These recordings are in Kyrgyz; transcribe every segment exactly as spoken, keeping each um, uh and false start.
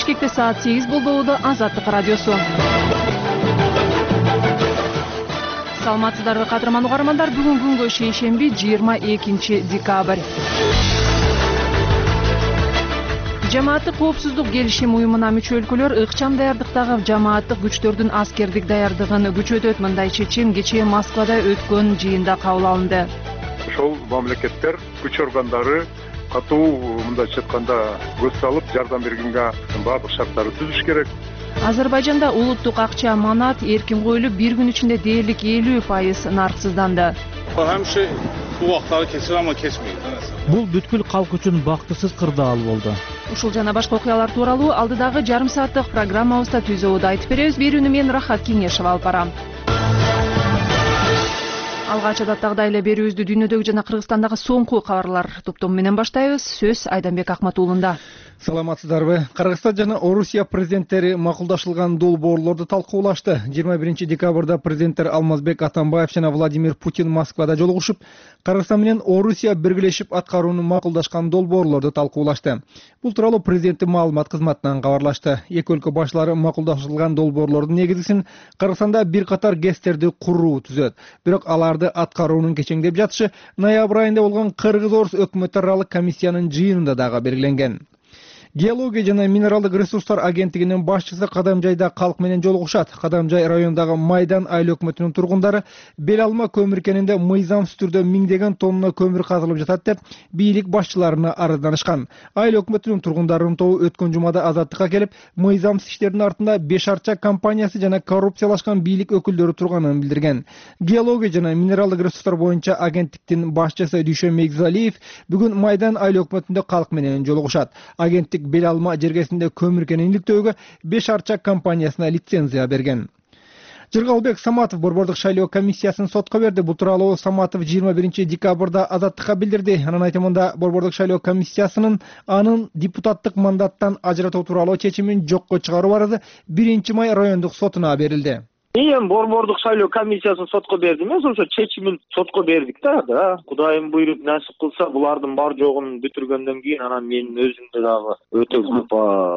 Бишкекте саат сегиз болду. Азаттык радиосу. Саламатсыздарбы кадырман угармандар, бүгүн күнгө шейшемби жыйырма экинчи декабрь. Жамааттык коопсуздук келишим уюмуна мүчө өлкөлөр ыкчам даярдыктагы жамааттык күчтөрдүн аскердик даярдыгын күчөтөт. Мындай чечим кечээ Москвада өткөн жыйында кабыл алынды. Ошол мамлекеттер күч органдары катуу мындайча айтканда көз салып жардам бергенге баардык шарттарды түзүш керек. Азербайжанда улуттук акча манат эркин коюлуп, бир күн ичинде дээрлик элүү пайыз нарксызданды. Hamşe bu vaxtları keçir ama keçmeydi. Бул бүткүл калк үчүн бактысыз кырдаал болду. Ушул жана башка окуялар тууралуу алдыдагы жарым сааттык программабызда түзүүдө айтып беребиз. Берүүнү мен Рахат Кеңешева алып барам. Алгач адаттагыдай эле берүүбүздү дүйнөдөгү жана Кыргызстандагы соңку кабарлар топтому менен баштайбыз. Сөз Айданбек Акматуулунда. Саламатсыздарбы. Кыргызстан жана Орусия президенттери макулдашылган долбоорлорду талкуулашты. жыйырма биринчи декабрда президенттер Алмазбек Атамбаев жана Владимир Путин Москвада жолугушуп, Кыргызстан менен Орусия биргелешип аткарууну макулдашкан долбоорлорду талкуулашты. Бул тууралуу президенттин маалымат кызматынан кабарлашты. Эки өлкө башлары макулдашылган долбоорлордун негизгисин Кыргызстанда бир катар ГЭСтерди куруу түзөт. Бирок аларды аткаруунун кечеңдеп жатышы ноябрь айында болгон Кыргыз-Орус өкмөт аралык комиссиянын жыйынында дагы белгиленген. Геология жана минералдык ресурстар агенттигинин башчысы Кадамжайда калк менен жолугушат. Кадамжай районундагы Майдан айыл өкмөтүнүн тургундары бел алма көмүр кенинде мыйзамсыз түрдө миңдеген тонна көмүр казылып жатат деп бийлик башчыларына арызданышкан. Айыл өкмөтүнүн тургундарынын тобу өткөн жумада Азаттыкка келип, мыйзамсыз иштердин артында беш арча компаниясы жана коррупциялашкан бийлик өкүлдөрү турганын билдирген. Геология жана минералдык ресурстар боюнча агенттиктин башчысы Дүйшөн Мегзалиев бүгүн Майдан айыл өкмөтүндө калк менен жолугушат. Агенттик бел алма жергесинде көмүр кенин иликтөөгө беш арча компаниясына лицензия берген. Жыргалбек Саматов борбордук шайлоо комиссиясын сотко берди. Бул тууралуу Саматов жыйырма биринчи декабрда Азаттыкка билдирди. Анын айтымында борбордук шайлоо комиссиясынын анын депутаттык мандаттан ажыратуу тууралуу чечимин жокко чыгаруу арызы биринчи май райондук сотуна берилди. Эми борбордук шайлоо комиссиясын сотко берди эмес, ошо чечимин сотко бердик да. Да, Кудайым буйруп насип кылса, булардын бар жогун бүтүргөндөн кийин анан менин өзүмдө дагы өтө көп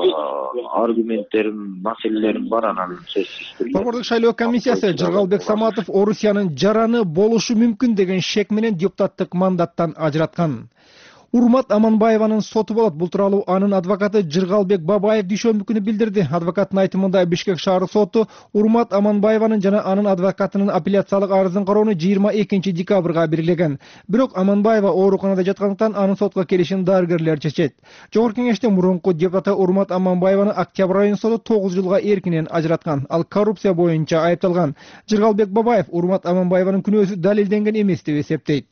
аргументтерим, маселелерим бар анан сөзсүз. Борбордук шайлоо комиссиясы Жыргалбек Саматов Орусиянын жараны болушу мүмкүн деген шек менен депутаттык мандаттан ажыраткан. Урмат Аманбаеванын соту болот. Бул тууралуу анын адвокаты Жыргалбек Бабаев дүйшөмбү күнү билдирди. Адвокаттын айтымында Бишкек шаары соту Урмат Аманбаеванын жана анын адвокатынын апелляциялык арызын кароону жыйырма экинчи декабрга белгилеген. Бирок Аманбаева ооруканада жаткандыктан анын сотко келишин дарыгерлер чечет. Жогорку кеңеште мурунку депутаты Урмат Аманбаеваны октябрь айынын соту тогуз жылга эркинен ажыраткан. Ал коррупция боюнча айыпталган. Жыргалбек Бабаев Урмат Аманбаеванын күнөөсү далилденген эмес деп эсептейт.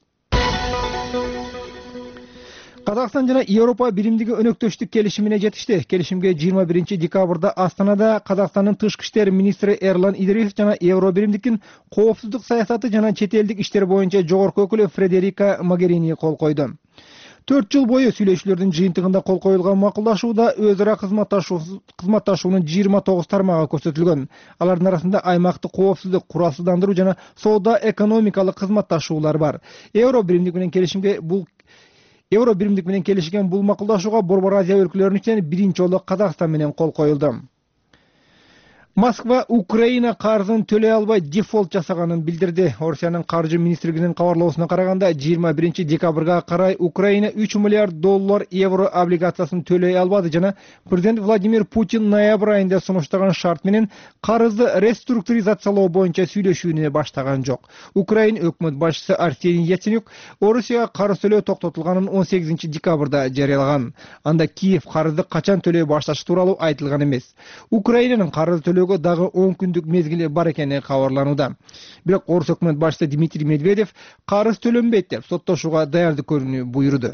Казакстан жана Европа биримдиги өнөктөштүк келишимине жетишти. Келишимге жыйырма биринчи декабрда Астанада Казакстандын тышкы иштер министри Эрлан Идриев жана Евро биримдиктин коопсуздук саясаты жана чет элдик иштер боюнча жогорку өкүлү Фредерика Могерини кол койду. төрт жыл бою сүйлөшүүлөрдүн жыйынтыгында кол коюлган макулдашууда өз ара кызматташуунун жыйырма тогуз тармагы көрсөтүлгөн. Алардын арасында аймактык коопсуздук, куралсыздандыруу жана соода экономикалык кызматташуулар бар. Евро биримдик менен келишимге бул Евро биримдик менен келишкен бул макулдашууга Борбор Азия өлкөлөрүнүн ичинен биринчи жолу Казакстан менен кол коюлду. Москва Украина карызын төлөй албай дефолт жасаганын билдирди. Орусиянын каржы министрлигинин кабарлоосуна караганда, жыйырма биринчи декабрга карай Украина үч миллиард доллар евро облигациясын төлөй албады жана президент Владимир Путин ноябрь айында сунуштаган шарт менен карызды реструктуризациялоо боюнча сүйлөшүүнү баштаган жок. Украина өкмөт башчысы Арсений Яценюк Орусияга карыз төлөө токтотулганын он сегизинчи декабрда жарыялаган. Анда Киев карызды качан төлөй башташы тууралуу айтылган эмес. Украинанын карыз төлөө дагы он күндүк мезгили бар экени кабарланууда. Бирок Орус өкмөт башчысы Дмитрий Медведев карыз төлөнбөйт деп соттошууга даярдык көрүүнү буйруду.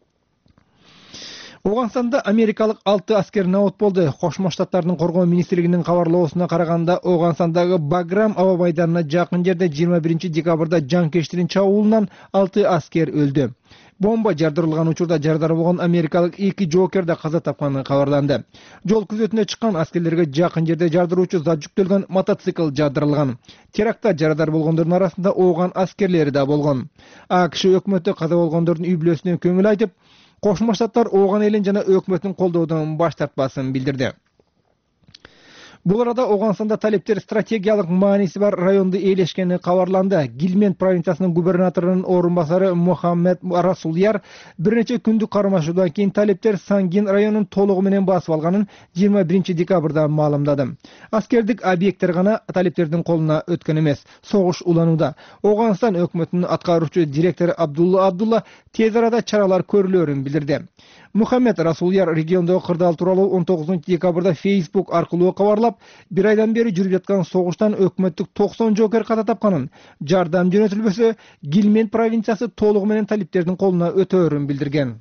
Оганстанда америкалык алты аскер наот болду. Кошмо Штаттардын коргоо министрлигинин кабарлоосуна караганда, Оганстандагы Баграм аба майданына жакын жерде жыйырма биринчи декабрда жанкечтирин чабуулунан алты аскер өлдү. Бомба жардырылган учурда жардары болгон америкалык эки жоокер да каза тапканы кабарланды. Жол күзөтүнө чыккан аскерлерге жакын жерде жардыруучу зат жүктөлгөн мотоцикл жардырылган. Терактта жарадар болгондордун арасында ооган аскерлери да болгон. АКШ өкмөтү каза болгондордун үй бүлөсүнө көңүл айтып, Кошмо Штаттар ооган элин жана өкмөтүн колдоодон баш тартпасын билдирди. Бул арада Оганстанда талептер стратегиялык мааниси бар районду ээлешкени кабарланды. Гилмент провинциясынын губернаторунун орун басары Мухаммед Расулияр бир нече күндүк кармашуудан кийин талептер Сангин районун толугу менен басып алганын жыйырма биринчи декабрда маалымдады. Аскердик объекттер гана талептердин колуна өткөн эмес, согуш уланууда. Огансtan өкмөтүнүн аткаруучу директору Абдулла Абдулла тез арада чаралар көрүлөрүн билдирди. Мухаммед Расулияр региондогу кырдаал тууралуу он тогузунчу декабрда Facebook аркылуу кабарлап, бир айдан бери жүрүп жаткан согуштан өкмөттүк токсон жоокер ката тапканын, жардам жөнөтүлбөсө Гилмент провинциясы толугу менен талиптердин колуна өтөөрүн билдирген.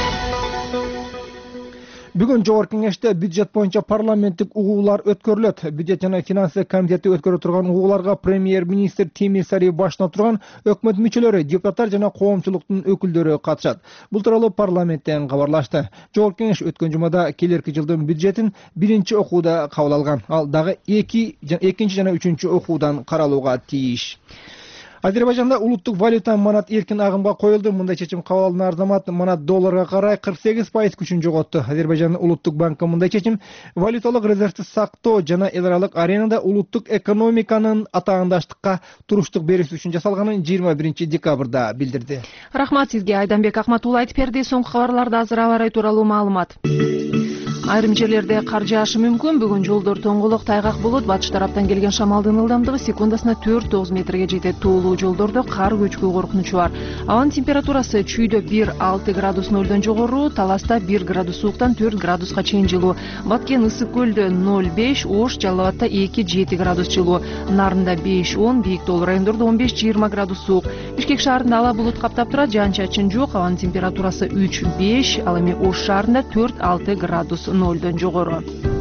Бүгүн жогорку кеңеште бюджет боюнча парламенттик угуулар өткөрүлөт. Бюджет жана финансы комитети өткөрө турган угууларга премьер-министр Тимир Сариев башына турган өкмөт мүчөлөрү, депутаттар жана коомчулуктун өкүлдөрү катышат. Бул тууралуу парламенттен кабарлашты. Жогорку кеңеш өткөн жумада келерки жылдын бюджетин биринчи окууда кабыл алган. Ал дагы эки, экинчи жана үчүнчү окуудан каралууга тийиш. Азербайжанда улуттук валюта манат эркин агымга коюлду. Мындай чечим кабыл алган арзамат манат долларга карай кырк сегиз пайыз күчүн жоготту. Азербайжандын улуттук банкы мындай чечим валюталык резервти сактоо жана эл аралык аренада улуттук экономиканын атаандаштыкка туруштук берүүсү үчүн жасалганын жыйырма биринчи декабрда билдирди. Рахмат сизге, Айданбек Акматулла айтып берди. Соңку кабарларда азыр аба ырайы тууралуу маалымат. Айрым жерлерде кар жаашы мүмкүн. Бүгүн жолдор тоңголок, тайгак болот. Батыш тараптан келген шамалдын ылдамдыгы секундасына төрт тогуз метрге жетет. Тоолуу жолдордо кар көчкү коркунучу бар. Абанын температурасы чүйдө бир алты градус нөлдөн жогору, Таласта бир градус сууктан төрт градуска чейин жылуу. Баткен Ысык көлдө ноль беш, Ош, Жалал Абадта эки жети градус жылуу. Нарында беш он, Бийик Тоол райондордо он беш жыйырма градус суук. Бишкек шаарында ала булут каптап турат, жаан-чачын жок. Абанын температурасы үч беш, ал эми Ош шаарында төрт алты градус нөлдөн жогору.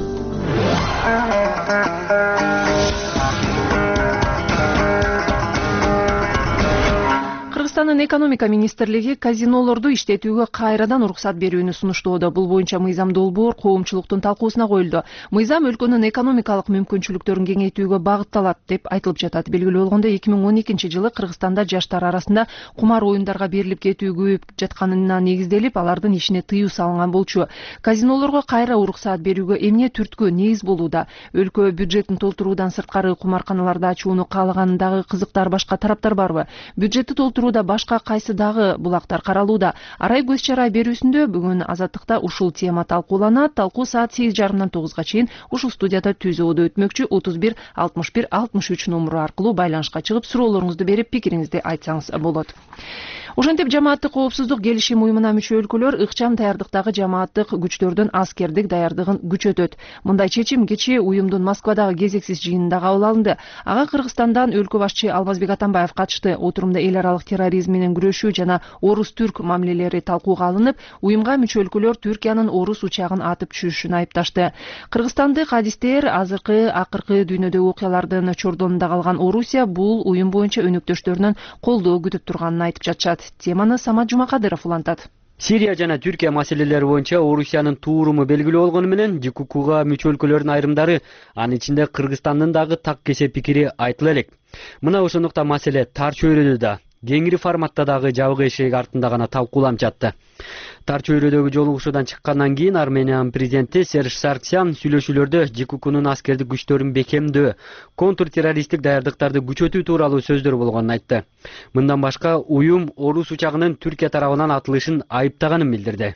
Кыргызстандын экономика министрлиги казинолорду иштетүүгө кайрадан уруксат берүүнү сунуштоодо. Бул боюнча мыйзам долбоор коомчулуктун талкуусуна коюлду. Мыйзам өлкөнүн экономикалык мүмкүнчүлүктөрүн кеңейтүүгө багытталат деп айтылып жатат. Белгилүү болгондой, эки миң он экинчи жылы Кыргызстанда жаштар арасында кумар оюндарга берилип кетүү көбөйүп жатканына негизделип, алардын ишине тыюу салынган болчу. Казинолорго кайра уруксат берүүгө эмне түрткү негиз болууда? Өлкө бюджетин толтуруудан сырткары кумарканаларды ачууну каалагандагы кызыктар башка тараптар барбы? Бюджетти толтурууда башка кайсы дагы булактар каралууда? Арай көз чара берүүсүндө бүгүн Азаттыкта ушул тема талкууланат. Талкуу саат сегиз жарымдан тогузга чейин ушул студияда түзөөдө өтмөкчү. отуз бир алтымыш бир алтымыш үч номуру аркылуу байланышка чыгып суроолоруңузду берип пикириңизди айтсаңыз болот. Ошентип жамааттык коопсуздук келишим уюмуна мүчө өлкөлөр ыкчам даярдыктагы жамааттык күчтөрдүн аскердик даярдыгын күчөтөт. Мындай чечим кечээ уюмдун Москвадагы кезексиз жыйынында кабыл алынды. Ага Кыргызстандан өлкө башчы Алмазбек Атамбаев катышты. Отурумда эл аралык терроризм менен күрөшүү жана орус-түрк мамилелери талкууга алынып, уюмга мүчө өлкөлөр Түркиянын орус учагын атып түшүрүшүн айыпташты. Кыргызстандык адистер азыркы акыркы дүйнөдөгү окуялардын чордонунда калган Орусия бул уюм боюнча өнөктөштөрүнөн колдоо күтүп турганын айтып жатышат. Теманы Самат Жумакадыров улантат. Сирия жана Түркия маселелери боюнча Орусиянын тууруму белгилүү болгону менен ЖККга мүчө өлкөлөрдүн айрымдары, анын ичинде Кыргызстандын дагы так кесе пикири айтыла элек. Мына ошондуктан маселе тар чөйрөдө да, кеңири форматта дагы жабык эшик артында гана талкууланып жатты. Тар чөйрөдөгү жолугушуудан чыккандан кийин Армениянын президенти Серж Саргсян сүйлөшүүлөрдө ЖККнун аскердик күчтөрүн бекемдөө, контртеррористтик даярдыктарды күчөтүү тууралуу сөздөр болгонун айтты. Мындан башка уюм орус учагынын Түркия тарабынан атылышын айыптаганын билдирди.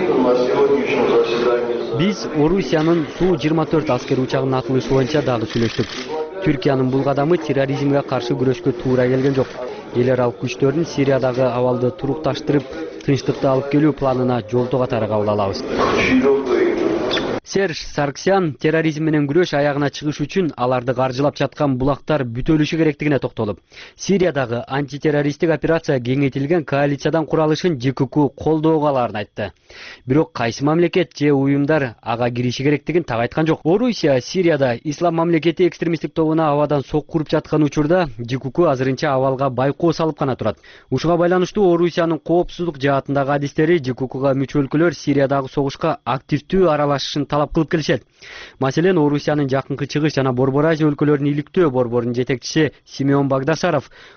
Биз Орусиянын Су жыйырма төрт аскер учагынын атылышы боюнча дагы сүйлөштүк. Түркиянын бул кадамы терроризмге каршы күрөшкө туура келген жок. Эл аралык күчтөрдүн Сириядагы абалды турукташтырып, тынчтыкты алып келүү планына жолтоо катары кабыл алабыз. Серж Саргсян терроризм менен күрөш аягына чыгыш үчүн аларды каржылап жаткан булактар бүтөлүшү керектигине токтолуп, Сириядагы антитеррористтик операция кеңейтилген коалициядан куралышын ЖКК колдоого аларын айтты. Бирок кайсы мамлекет же уюмдар ага кириши керектигин так айткан жок. Орусия Сирияда ислам мамлекети экстремисттик тобуна абадан сокку уруп жаткан учурда ЖКК азырынча абалга байкоо салып гана турат. Ушуга байланыштуу Орусиянын коопсуздук жаатындагы адистери ЖККга мүчө өлкөлөр Сириядагы согушка активдүү аралашышын талап кылып келишет. Маселен, Орусиянын жакынкы чыгыш жана Борбор Азия өлкөлөрүн иликтөө борборунун жетекчиси Симеон Багдасаров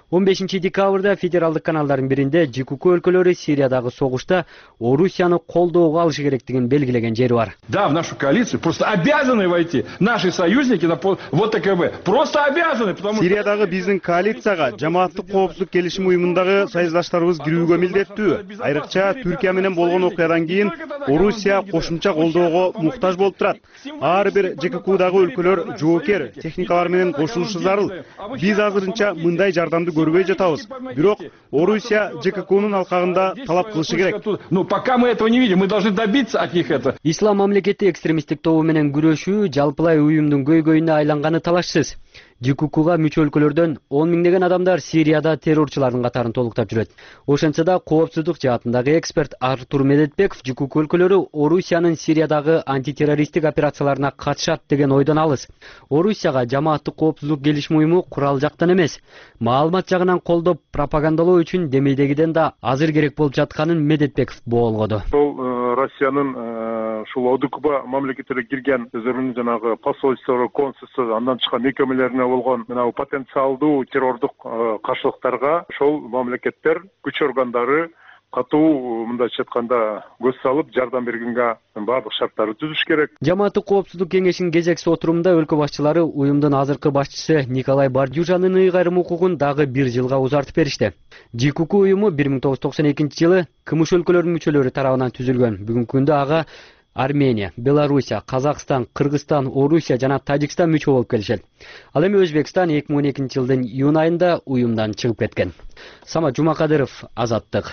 он бешинчи декабрда федералдык каналдардын биринде ЖКК өлкөлөрү Сириядагы согушта Орусияны колдоого алышы керектигин белгилеген жери бар. Да, в нашу коалицию просто обязаны войти наши союзники на вот ТКБ. Просто обязаны, потому что Сириядагы биздин коалицияга жамааттык коопсуздук келишим уюмундагы союздаштарыбыз кирүүгө милдеттүү. Айрыкча Түркия менен болгон окуядан кийин Орусия кошумча колдоого муктаж болуп турат. Ар бир ЖККдагы өлкөлөр жоокер техникалар менен кошулушу зарыл. Биз азырынча мындай жардамды көрбөй жатабыз. Бирок Орусия ЖККнын алкагында талап кылышы керек. Ну, пока мы этого не видим, мы должны добиться от них это. Ислам мамлекети экстремисттик тобу менен күрөшүү жалпылай уюмдун көйгөйүнө айланганы талашсыз. ЖККга мүчө өлкөлөрдөн он миңдеген адамдар Сирияда террорчулардын катарын толуктап жүрөт. Ошентсе да коопсуздук жаатындагы эксперт Артур Медетбеков ЖКК өлкөлөрү Орусиянын Сириядагы антитеррористтик операцияларына катышат деген ойдон алыс. Орусияга жамааттык коопсуздук келишим уюму курал жактан эмес, маалымат жагынан колдоп пропагандалоо үчүн демейдегиден да азыр керек болуп жатканын Медетбеков боолгоду. Сол Россиянын ушул ОДКБ мамлекеттерге кирген өздөрүнүн жанагы посольство, консульство, андан чыккан мекемелерине болгон мына потенциалдуу террордук каршылыктарга ошол мамлекеттер күч органдары катуу мындайча айтканда көз салып жардам бергенге баардык шарттарды түзүш керек. Жамааттык коопсуздук кеңешинин кезекси отурумунда өлкө башчылары уюмдун азыркы башчысы Николай Бардюжанын ыйгарым укугун дагы бир жылга узартып беришти. ЖКК уюму бир миң тогуз жүз токсон экинчи жылы КМШ өлкөлөрүнүн мүчөлөрү тарабынан түзүлгөн. Бүгүнкү күндө ага Армения, Белоруссия, Казакстан, Кыргызстан, Орусия жана Тажикстан мүчө болуп келишет. Ал эми Өзбекстан эки миң он экинчи жылдын июнь айында уюмдан чыгып кеткен. Самат Жумакадыров, Азаттык.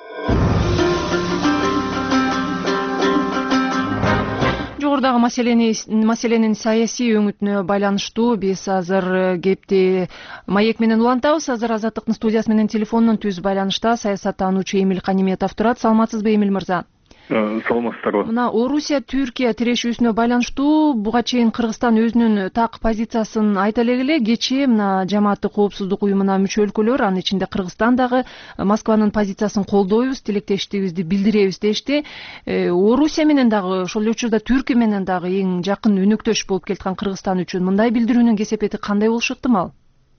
Жогорудагы маселени маселенин саясий өңүтүнө байланыштуу биз азыр кепти маек менен улантабыз. Азыр Азаттыктын студиясы менен телефондон түз байланышта саясаттануучу Эмил Каниметов турат. Саламатсызбы, Эмил мырза? Саламатсыздарбы. Мына Орусия Түркия тирешүүсүнө байланыштуу буга чейин Кыргызстан өзүнүн так позициясын айта эле, кечээ мына жамааттык коопсуздук уюмуна мүчө өлкөлөр, анын ичинде Кыргызстан дагы Москванын позициясын колдойбуз, тилектештигибизди билдиребиз дешти. Орусия менен дагы ошол эле учурда Түркия менен дагы эң жакын өнөктөш болуп келаткан Кыргызстан үчүн мындай билдирүүнүн кесепети кандай болушу ыктымал?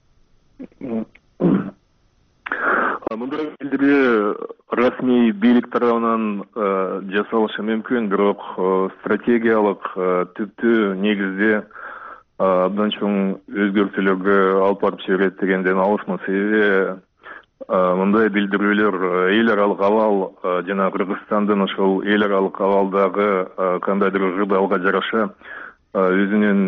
Мындай билдирүү расмий бийлик тарабынан жасалышы мүмкүн, бирок стратегиялык түптүү негизде абдан чоң өзгөртүүлөргө алып барып жиберет дегенден алысмын. Себеби мындай билдирүүлөр эл аралык абал жана Кыргызстандын ошол эл аралык абалдагы кандайдыр ырдалга жараша өзүнүн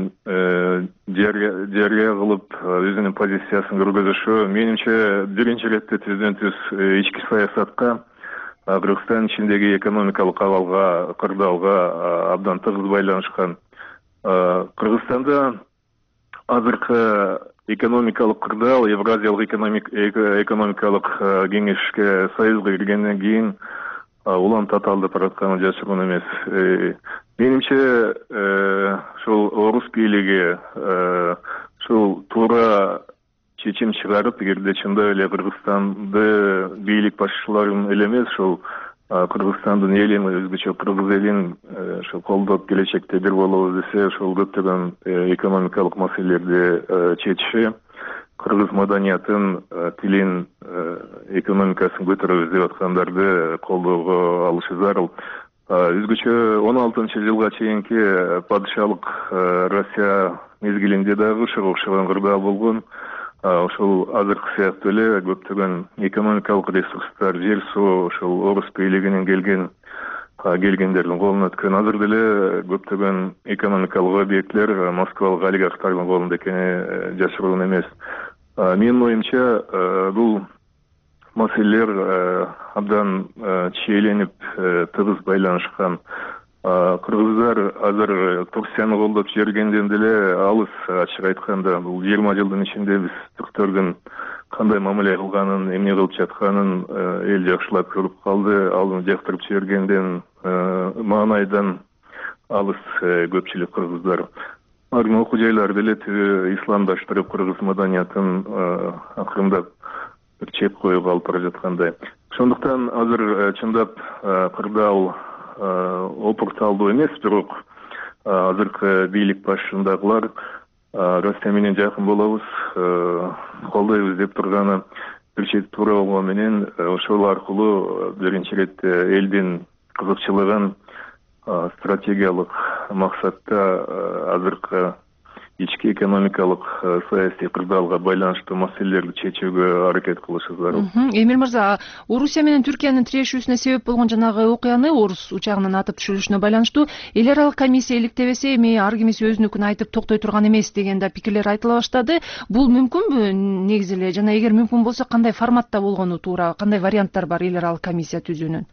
жарыя кылып өзүнүн позициясын көргөзүшү менимче биринчи ирет түздөн түз ички саясатка, Кыргызстан ичиндеги экономикалык абалга, кырдаалга абдан тыгыз байланышкан. Кыргызстанда азыркы экономикалык кырдаал Евразиялык экономикалык кеңешке союзга киргенден кийин улам татаалдап баратканы жашыруун эмес. Менимче ушул орус бийлиги ушул туура чечим чыгарып, эгерде чындап эле Кыргызстанды бийлик башчыларын эле эмес, ушул Кыргызстандын элин, өзгөчө кыргыз элин ушул колдоп келечекте бир болобуз десе, ушул көптөгөн экономикалык маселелерди чечиши, кыргыз маданиятын, тилин, экономикасын көтөрөбүз деп аткандарды колдоого алышы зарыл. Өзгөчө он алтынчы жылга чейинки падышалык Россия мезгилинде дагы ушуга окшогон кырдаал болгон. Ошол азыркы сыяктуу эле көптөгөн экономикалык ресурстар, жер суу ошол орус бийлигинин келген келгендердин колуна өткөн. Азыр деле көптөгөн экономикалык объектлер москвалык олигархтардын колунда экени жашыруун эмес. Менин оюмча, бул маселелер абдан чиеленип, тыгыз байланышкан. Кыргыздар азыр Турцияны колдоп жибергенден деле алыс, ачык айтканда, бул жыйырма жылдын ичинде биз түрктөрдүн кандай мамиле кылганын, эмне кылып жатканын эл жакшылап көрүп калды. Ал жактырып жибергенден маанайдан алыс көпчүлүк кыргыздар. Ардын окуу жайлары деле исламдаштырып, кыргыз маданиятын акырындап бир чеп коюп алып бара жаткандай. Ошондуктан азыр чындап кырдаал опурталдуу эмес, бирок азыркы бийлик башындагылар Россия менен жакын болобуз, колдойбуз деп турганы бир чети туура болгону менен ошол аркылуу биринчи ирет элдин кызыкчылыгын стратегиялык максатта азыркы ички экономикалык саясий кырдаалга байланыштуу маселелерди чечүүгө аракет кылышы зарыл. Эмил мырза, Орусия менен Түркиянын тирешүүсүнө себеп болгон жанагы окуяны орус учагынын атып түшүрүлүшүнө байланыштуу эл аралык комиссия иликтебесе, эми ар кимиси өзүнүкүн айтып токтой турган эмес деген да пикирлер айтыла баштады. Бул мүмкүнбү негизи эле? Жана эгер мүмкүн болсо кандай форматта болгону туура, кандай варианттар бар эл аралык комиссия түзүүнүн?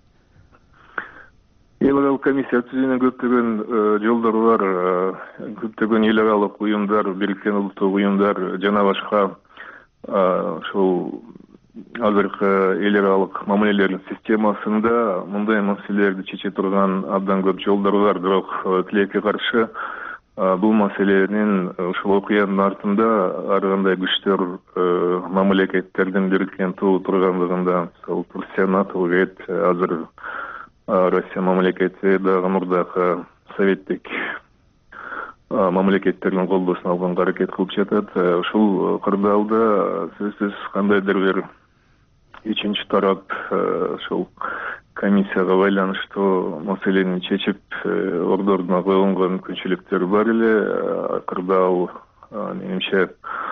Эл аралык комиссия түзүүнүн көптөгөн жолдору бар. Көптөгөн эл аралык уюмдар, Бириккен Улуттук уюмдар жана башка ушул азыркы эл аралык мамилелердин системасында мындай маселелерди чече турган абдан көп жолдор бар. Бирок тилекке каршы бул маселенин ушул окуянын артында ар кандай күчтөр мамлекеттердин бириккен туу тургандыгында Турция, НАТО, ГЭТ, азыр Россия мамлекети дагы мурдакы советтик мамлекеттердин колдоосун алганга аракет кылып жатат. Ушул кырдаалда сөзсүз кандайдыр бир үчүнчү тарап ушул комиссияга байланыштуу маселени чечип ордоруна койгонго мүмкүнчүлүктөр бар эле. Кырдаал менимче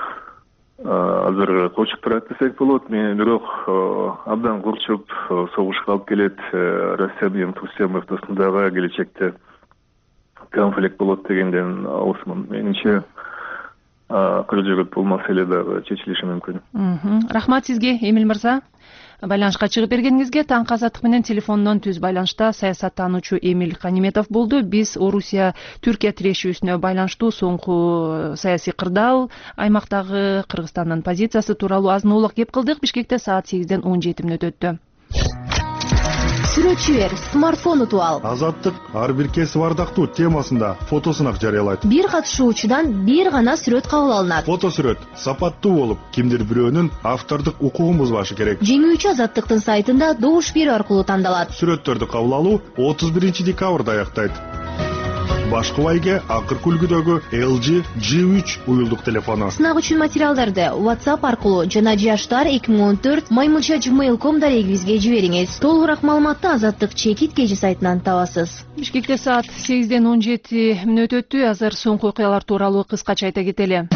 азыр кочуп турат десек болот. Мен бирок абдан курчуп согушка алып келет. Россия менен Турция ортосундагы келечекте конфликт болот дегенден алысмын. Менимче кыржыгып бул маселе дагы чечилиши мүмкүн. Рахмат сизге, Эмил мырза. Байланышка чыгып бергениңизге. Таңкы Азаттык менен телефондон түз байланышта саясаттануучу Эмил Каниметов болду. Биз Орусия Түркия тирешүүсүнө байланыштуу соңку саясий кырдаал, аймактагы Кыргызстандын позициясы тууралуу азын оолак кеп кылдык. Бишкекте саат сегизден он жети мүнөт өттү. Сүрөтчү бер, смартфон утуп ал. Азаттык ар бир кесип ардактуу темасында фотосунак жарыялайт. Бир катышуучудан бир гана сүрөт кабыл алынат. Фотосүрөт сапаттуу болуп, кимдир бирөөнүн автордук укугун бузбашы керек. Жеңүүчү Азаттыктын сайтында добуш берүү аркылуу тандалат. Сүрөттөрдү кабыл алуу отуз биринчи декабрда аяктайт. Башкы байге акыркы үлгүдөгү эл джи джи үч уюлдук телефону. Сынак үчүн материалдарды WhatsApp аркылуу жана жаштар эки миң он төрт маймылча жимейл точка ком дарегибизге жибериңиз. Толугураак маалыматты Азаттык чекит кежи сайтынан табасыз. Бишкекте саат сегизден он жети мүнөт өттү. Азыр соңку окуялар тууралуу кыскача айта кетели.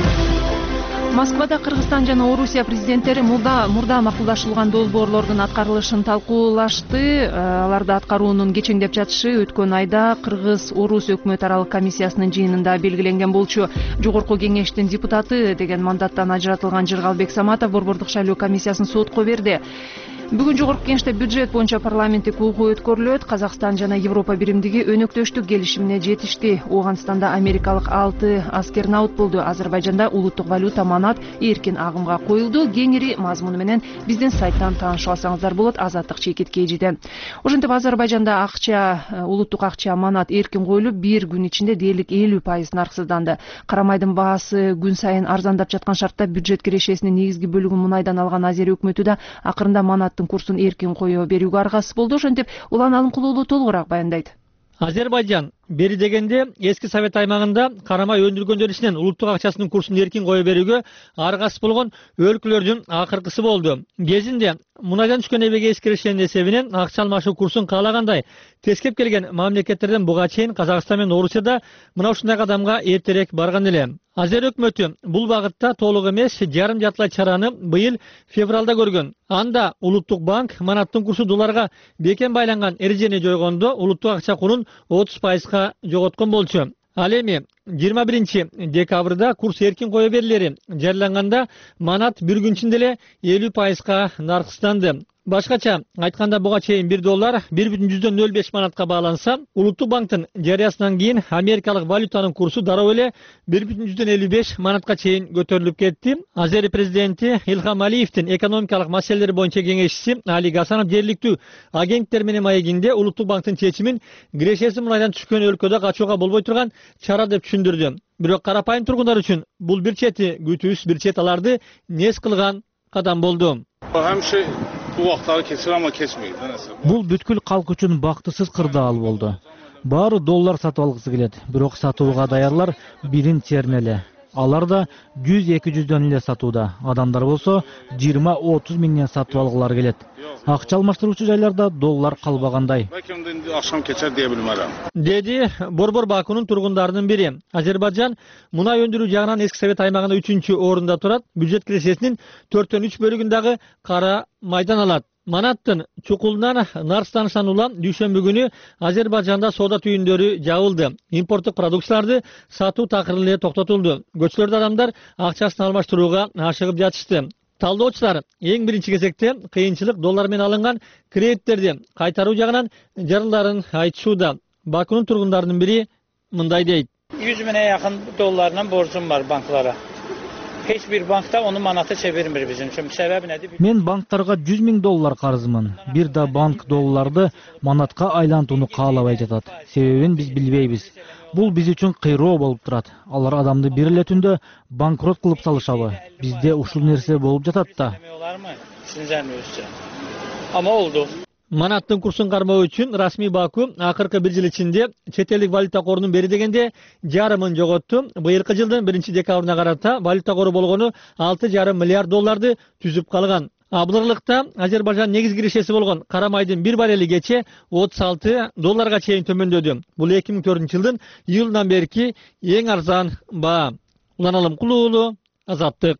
Москвада Кыргызстан жана Орусия президенттери мурда мурда макулдашылган долбоорлордун аткарылышын талкуулашты. Аларды аткаруунун кечеңдеп жатышы өткөн айда Кыргыз-Орус өкмөт аралык комиссиясынын жыйынында белгиленген болчу. Жогорку кеңештин депутаты деген мандаттан ажыратылган Жыргалбек Саматов борбордук шайлоо комиссиясын сотко берди. Бүгүн жогорку кеңеште бюджет боюнча парламенттик окуу өткөрүлөт. Казакстан жана Европа биримдиги өнөктөштүк келишимине жетишти. Ооганстанда америкалык алты аскернаут болду. Азербайжанда улуттук валюта манат эркин агымга коюлду. Кеңири мазмуну менен биздин сайттан таанышып алсаңыздар болот. Азаттык чекит кежиде. Ошентип Азербайжанда акча, улуттук акча манат эркин коюлуп, бир күн ичинде дээрлик элүү пайыз нарксызданды. Карамайдын баасы күн сайын арзандап жаткан шартта бюджет кирешесинин негизги бөлүгүн мунайдан алган Азер өкмөтү да акырында манат курсун эркин кое берүүгө аргасыз болду. Ошентип Улан Алымкулуулу толугураак баяндайт. Азербайжан бери дегенде эски совет аймагында карамай өндүргөндөр ичинен улуттук акчасынын курсун эркин кое берүүгө аргасыз болгон өлкөлөрдүн акыркысы болду. Кезинде мунайдан түшкөн эбеге эскеришенин эсебинен акча алмашуу курсун каалагандай тескеп келген мамлекеттерден буга чейин Казакстан менен Орусияда мына ушундай кадамга эртерээк барган эле. Азер өкмөтү бул багытта толук эмес жарым жартылай чараны быйыл февралда көргөн. Анда улуттук банк манаттын курсу долларга бекем байланган эрежени жойгондо улуттук акча курун отуз пайызга жоготкон болчу. Ал эми жыйырма биринчи декабрда курс эркин кое берилери жарыяланганда манат бир күн ичинде эле элүү пайызга нарксызданды. Башкача айтканда буга чейин бир доллар бир бүтүн жүздөн нөл беш манатка бааланса, улуттук банктын жарыясынан кийин америкалык валютанын курсу дароо эле бир бүтүн жүздөн элүү беш манатка чейин көтөрүлүп кетти. Азер президенти Илхам Алиевдин экономикалык маселелер боюнча кеңешчиси Али Гасанов жергиликтүү агенттер менен маегинде улуттук банктын чечимин кирешеси мунайдан түшкөн өлкөдө качууга болбой турган чара деп түшүндүрдү. Бирок карапайым тургундар үчүн бул бир чети күтүүсүз, бир чет аларды нес кылган кадам болду. Bu vaxtları keçir ama keçmeydi. Бул бүткүл калк үчүн бактысыз кырдаал болду. Баары доллар сатып алгысы келет, бирок сатууга даярлар бирин тернеле. Алар да жүз эки жүздөн эле сатууда. Адамдар болсо жыйырма отуз миңден сатып алгылар келет. Акча алмаштыруучу жайларда доллар калбагандай. Акшам кечер дей билмерем. Деди Борбор Бакунун тургундарынын бири. Азербайжан мунай өндүрүү жагынан эски Совет аймагында үчүнчү орунда турат. Бюджет кирешесинин төрттөн үч бөлүгүндагы кара майдан алат. Манаттын чукулунан Нарстаныштан улам дүйшөмбү күнү Азербайжанда соода түйүндөрү жабылды. Импорттук продукцияларды сатуу такыр эле токтотулду. Көчөлөрдө адамдар акчасын алмаштырууга ашыгып жатышты. Талдоочулар эң биринчи кезекте кыйынчылык доллар менен алынган кредиттерди кайтаруу жагынан жарылдарын айтышууда. Бакунун тургундарынын бири мындай дейт. yüz bine yakın dolarla borcum var banklara. Hiçbir bankta onu manata çevirmir bizim. Çünkü sebebi nedir? Мен банктарга жүз миң доллар карызмын. Бир да банк долларды манатка айлантууну каалабай жатат. Себебин биз билбейбиз. Бул биз үчүн кыйроо болуп турат. Алар адамды бир эле түндө банкрот кылып салышабы? Бизде ушул нерсе болуп жатат да. Ama oldu. Манаттын курсун кармоо үчүн расмий Баку акыркы бир жыл ичинде чет элдик валюта корунун бери дегенде жарымын жоготту. Быйылкы жылдын биринчи декабрына карата валюта кору болгону алты жарым миллиард долларды түзүп калган. Абдырлыкта Азербайжан негиз кирешеси болгон кара майдын бир барели кече отуз алты долларга чейин төмөндөдү. Бул эки миң төртүнчү жылдын июлунан берки эң арзан баа. Уланалым Кулуулу, Азаттык.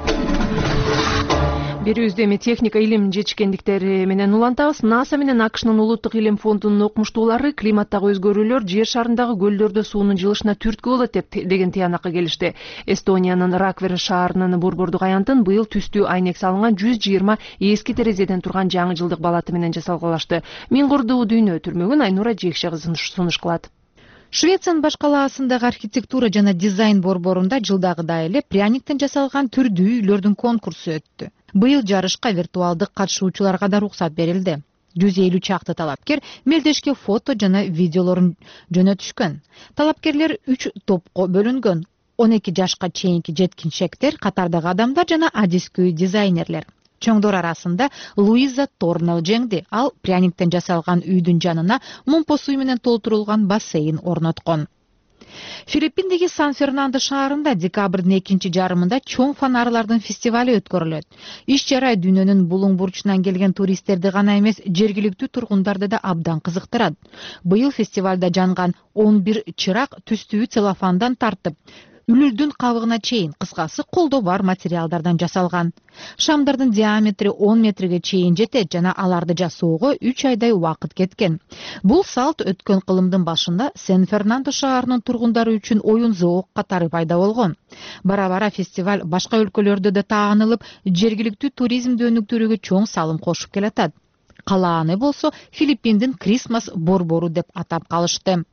Берүүбүздө эми техника илим жетишкендиктери менен улантабыз. НАСА менен АКШнын улуттук илим фондунун окумуштуулары климаттагы өзгөрүүлөр жер шарындагы көлдөрдө суунун жылышына түрткү болот деп деген тыянакка келишти. Эстониянын Раквер шаарынын борбордук аянтын быйыл түстүү айнек салынган жүз жыйырма эски терезеден турган жаңы жылдык балаты менен жасалгалашты. Миңгурдуу дүйнө түрмөгүн Айнура Жекше кызы сунуш кылат. Швециянын башкалаасындагы архитектура жана дизайн борборунда жылдагыдай эле пряниктен жасалган түрдүү үйлөрдүн конкурсу өттү. Быйыл жарышка виртуалдык катышуучуларга да уруксат берилди. жүз элүү чакты талапкер мелдешке фото жана видеолорун жөнөтүшкөн. Талапкерлер үч топко бөлүнгөн. он эки жашка чейинки жеткинчектер, катардагы адамдар жана адискөй дизайнерлер. Чоңдор арасында Луиза Торнел жеңди. Ал пряниктен жасалган үйдүн жанына мумпо суу менен толтурулган бассейн орноткон. Филиппиндеги Сан-Фернандо шаарында декабрдын экинчи жарымында чоң фонарлардын фестивали өткөрүлөт. Иш чара дүйнөнүн булуң бурчунан келген туристтерди гана эмес, жергиликтүү тургундарды да абдан кызыктырат. Быйыл фестивалда жанган он бир чырак түстүү целлофандан тартып, үлүлдүн кабыгына чейин, кыскасы колдо бар материалдардан жасалган. Шамдардын диаметри он метрге чейин жетет жана аларды жасоого үч айдай убакыт кеткен. Бул салт өткөн кылымдын башында Сан-Фернандо шаарынын тургундары үчүн оюн зоок катары пайда болгон. Бара-бара фестиваль башка өлкөлөрдө да таанылып, жергиликтүү туризмди өнүктүрүүгө чоң салым кошуп келатат. Калааны болсо Филиппиндин Крисмас борбору деп атап калышты.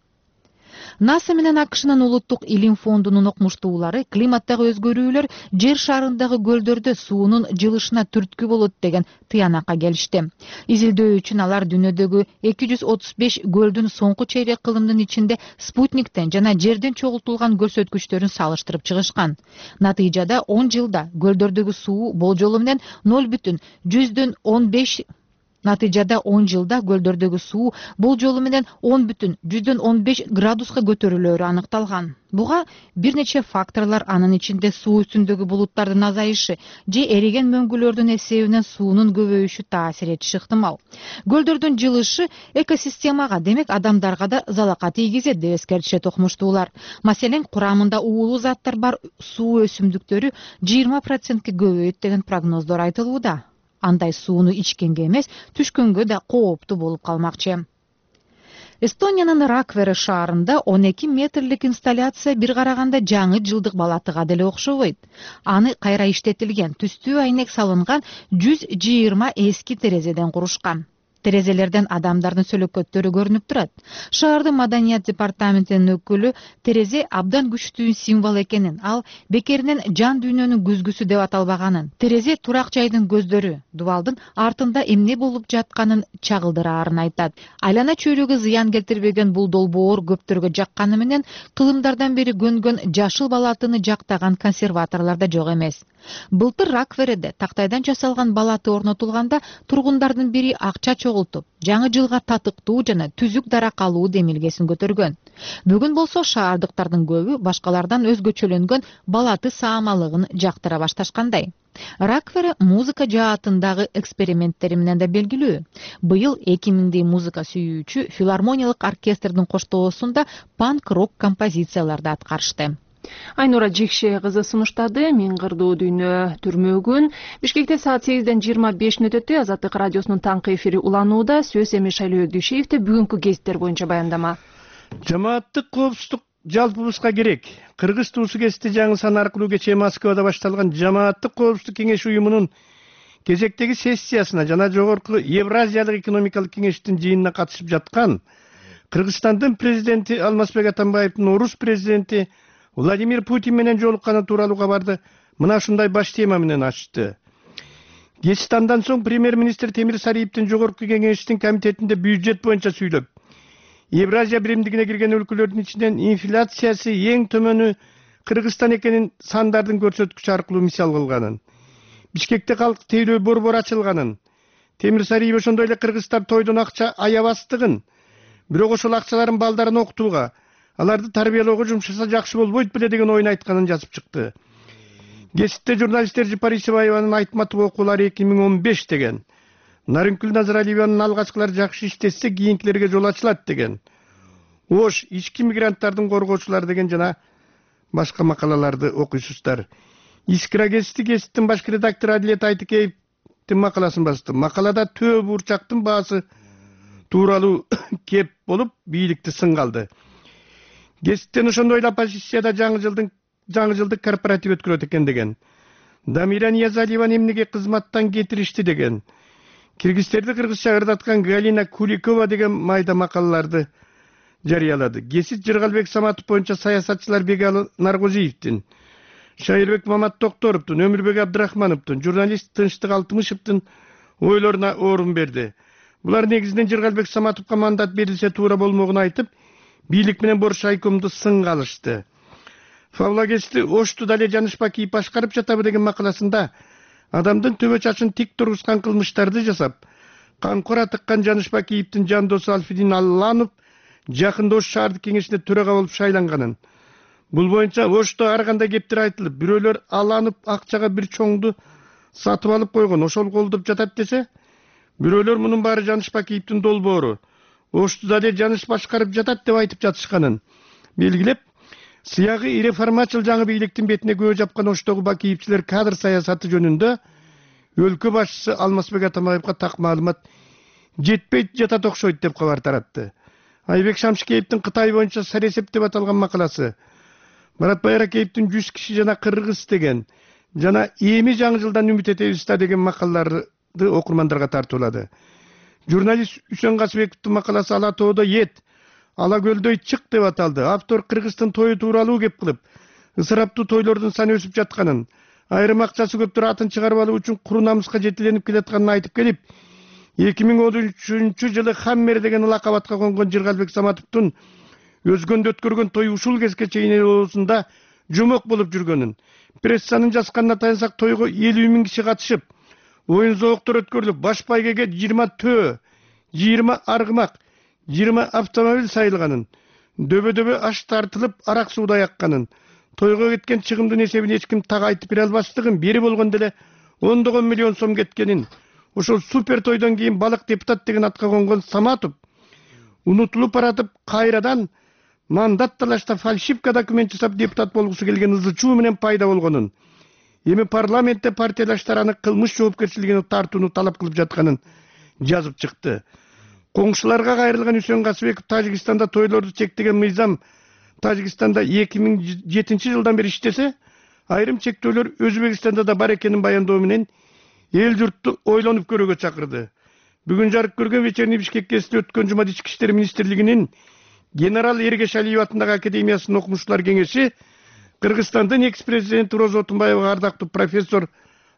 НАСА менен АКШнын улуттук илим фондунун окумуштуулары климаттагы өзгөрүүлөр жер шарындагы көлдөрдө суунун жылышына түрткү болот деген тыянакка келишти. Изилдөө үчүн алар дүйнөдөгү эки жүз отуз беш көлдүн соңку чейрек кылымдын ичинде спутниктен жана жерден чогултулган көрсөткүчтөрүн салыштырып чыгышкан. Натыйжада он жылда көлдөрдөгү суу болжолу менен ноль бүтүн жүздөн он беш Натыйжада он жылда көлдөрдөгү суу болжолу менен он бүтүн жүздөн он беш градуска көтөрүлөөрү аныкталган. Буга бир нече факторлор, анын ичинде суу үстүндөгү булуттардын азайышы же эриген мөңгүлөрдүн эсебинен суунун көбөйүшү таасир этиши ыктымал. Көлдөрдүн жылышы экосистемага, демек адамдарга да залака тийгизет деп эскертишет окумуштуулар. Маселен, курамында уулуу заттар бар суу өсүмдүктөрү жыйырма процентке көбөйөт деген прогноздор айтылууда. Андай сууну ичкенге эмес, түшкөнгө да кооптуу болуп калмакчы. Эстониянын Раквер шаарында он эки метрлик инсталляция бир караганда жаңы жылдык балатыга деле окшобойт. Аны кайра иштетилген, түстүү айнек салынган жүз жыйырма эски терезеден курушкан. Терезелерден адамдардын сөлөкөттөрү көрүнүп турат. Шаардын маданият департаментинин өкүлү терезе абдан күчтүү символ экенин, ал бекеринен жан дүйнөнүн күзгүсү деп аталбаганын, терезе турак жайдын көздөрү, дубалдын артында эмне болуп жатканын чагылдыраарын айтат. Айлана чөйрөгө зыян келтирбеген бул долбоор көптөргө жакканы менен кылымдардан бери көнгөн жашыл балатыны жактаган консерваторлор да жок эмес. Былтыр Ракверде тактайдан жасалган балаты орнотулганда тургундардын бири акча чогултуп, жаңы жылга татыктуу жана түзүк даракалуу демилгесин көтөргөн. Бүгүн болсо шаардыктардын көбү башкалардан өзгөчөлөнгөн балаты саамалыгын жактыра башташкандай. Раквери музыка жаатындагы эксперименттери менен да белгилүү. Быйыл эки миңдей музыка сүйүүчү филармониялык оркестрдин коштоосунда панк-рок композицияларды аткарышты. Айнура Жекше кызы сунуштады. Мен кырдуу дүйнө түрмөгүн. Бишкекте саат сегизден жыйырма беш мүнөт өттү. Азаттык радиосунун таңкы эфири уланууда. Сөз эми Шайлоо Дүйшеевде бүгүнкү гезиттер боюнча баяндама. Жамааттык коопсуздук жалпыбызга керек. Кыргыз туусу кести жаңы сан аркылуу кечээ Москвада башталган Жамааттык коопсуздук кеңеш уюмунун кезектеги сессиясына жана жогорку Евразиялык экономикалык кеңештин жыйынына катышып жаткан Кыргызстандын президенти Алмазбек Атамбаевдин орус президенти Владимир Путин менен жолукканы тууралуу кабарды мына ушундай баш тема менен ачты. Гечтандан соң премьер-министр Темир Сариевдин жогорку кеңештин комитетинде бюджет боюнча сүйлөп, Евразия биримдигине кирген өлкөлөрдүн ичинен инфляциясы эң төмөнү Кыргызстан экенин сандардын көрсөткүчү аркылуу мисал кылганын, Бишкекте калк тейлөө борбор ачылганын, Темир Сариев ошондой эле кыргыздар тойдон акча аябастыгын, бирок ошол акчаларын балдарын окутууга, аларды тарбиялоого жумшаса жакшы болбойт беле деген оюн айтканын жазып чыкты. Гезитте журналист Эржи Парисибаеванын айтматов окуулары эки миң он беш деген. Нарынкүл Назаралиеванын алгачкылар жакшы иштесе, кийинкилерге жол ачылат деген. Ош, ички мигранттардын коргоочулары деген жана башка макалаларды окуйсуздар. Искра гезити гезиттин башкы редактору Адилет Айтыкеевдин макаласын басты. Макалада төө бурчактын баасы тууралуу кеп болуп, бийликти сынга алды. Гезиттен ошондой эле оппозицияда жаңы жылдын жаңы жылдык корпоратив өткөрөт экен деген. Дамира Ниязалиеваны эмнеге кызматтан кетиришти деген. Киргизтерди кыргызча ырдаткан Галина Куликова деген майда макалаларды жарыялады. Гезит Жыргалбек Саматов боюнча саясатчылар Бегалы Наргозиевдин, Шайырбек Мамат Токторовдун, Өмүрбек Абдрахмановдун, журналист Тынчтык Алтымышевдин ойлоруна орун берди. Булар негизинен Жыргалбек Саматовго мандат берилсе туура болмогун айтып, бийлик менен Бош айкомду сынга алышты. Фавла гезити Ошту Дале Жанышбакиев башкарып жатабы деген макаласында адамдын төбө чачын тик тургузган кылмыштарды жасап, камкора тыккан Жанышбакиевдин жан досу Алфидин Алланов жакында Ош шаардык кеңешине төрага болуп шайланганын. Бул боюнча Ошто ар кандай кептер айтылып, бирөөлөр Алланов акчага бир чоңду сатып алып койгон, ошол колдоп жатат десе, бирөөлөр мунун баары Жанышбакиевдин долбоору, Ошту Дале Жаныш башкарып жатат деп айтып жатышканын белгилеп, сыягы реформачыл жаңы бийликтин бетине көө жапкан Оштогу Бакиевчилер кадр саясаты жөнүндө өлкө башчысы Алмазбек Атамбаевга так маалымат жетпейт жатат окшойт деп кабар таратты. Айбек Шамшикеевдин Кытай боюнча саресеп деп аталган макаласы, Маратбай Аракеевдин жүз киши жана кыргыз деген жана эми жаңы жылдан үмүт этебиз да деген макалаларды окурмандарга тартуулады. Журналист Үсөн Касыбековдун макаласы Ала тоодо ет, Ала көлдөй чык деп аталды. Автор Кыргыздын тою тууралуу кеп кылып, ысыраптуу тойлордун саны өсүп жатканын, айрым акчасы көптөр атын чыгарып алуу үчүн куру намыска жетиленип келатканын айтып келип, эки миң он үчүнчү жылы Хаммер деген лакабатка конгон Жыргалбек Саматовдун өзгөндө өткөргөн тою ушул кезге чейин элосунда жомок болуп жүргөнүн, прессанын жазганына таянсак тойго элүү миң киши катышып, оюн зооктор өткөрүлүп, баш байгеге жыйырма төө, жыйырма аргымак, жыйырма автомобиль сайылганын, дөбө-дөбө аш тартылып, арак сууда якканын, тойго кеткен чыгымдын эсебин эч ким так айтып бере албастыгын, бери болгондо эле ондогон миллион сом кеткенин, ошол супер тойдон кийин балык депутат деген атка конгон Саматов унутулуп баратып, кайрадан мандат талашта фальшивка документ жасап депутат болгусу келген ызы чуу менен пайда болгонун, эми парламентте партиялаштар аны кылмыш жоопкерчилигине тартууну талап кылып жатканын жазып чыкты. Коңшуларга кайрылган Үсөн Касыбеков Тажикстанда тойлорду чектеген мыйзам Тажикстанда эки миң жетинчи жылдан бери иштесе, айрым чектөөлөр Өзбекстанда да бар экенин баяндоо менен эл журтту ойлонуп көрүүгө чакырды. Бүгүн жарык көргөн вечерний Бишкек кезинде өткөн жумада Ички иштер министрлигинин генерал Эргеш Алиев атындагы академиясынын окумуштуулар кеңеши Кыргызстандын экс-президенти Роза Отунбаевага ардактуу профессор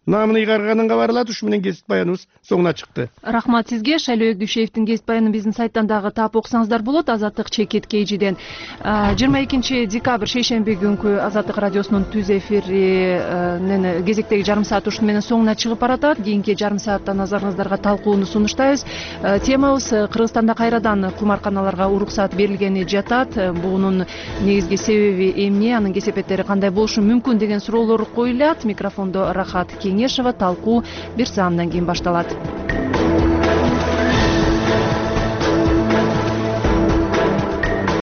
наамын ыйгарганын кабарлады. Ушу менен кесип баяныбыз соңуна чыкты. Рахмат сизге. Шайлообек Дүйшеевдин кесип баянын биздин сайттан дагы таап окусаңыздар болот. Азаттык чекит кейжиден жыйырма экинчи декабрь шейшемби күнкү Азаттык радиосунун түз эфиринин кезектеги жарым саат ушуну менен соңуна чыгып баратат. Кийинки жарым саатта назарыңыздарга талкууну сунуштайбыз. Темабыз Кыргызстанда кайрадан кумарканаларга уруксат берилгени жатат. Бунун негизги себеби эмне, анын кесепеттери кандай болушу мүмкүн деген суроолор коюлат. Микрофондо Рахат Кеңешова. Талкуу бир саамдан кийин башталат.